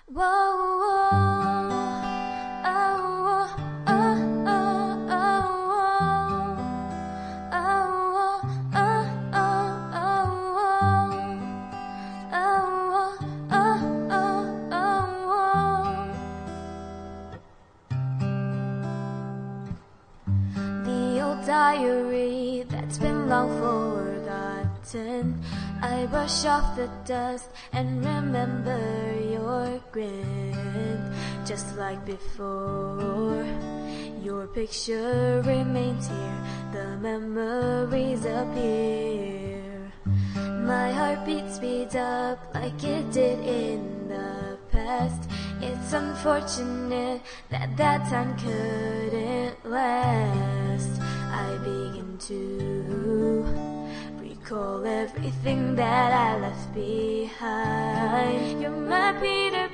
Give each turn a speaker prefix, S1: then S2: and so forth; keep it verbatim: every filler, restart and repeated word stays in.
S1: Whoa, whoa, oh, oh, oh, oh, oh, oh, oh, oh, oh, oh. The old diary that's been long forgotten, I brush off the dust and remember your grin. Just like before, your picture remains here, the memories appear. My heartbeat speeds up like it did in the past. It's unfortunate that that time couldn't last. I begin to recall everything that I left behind. You're my Peter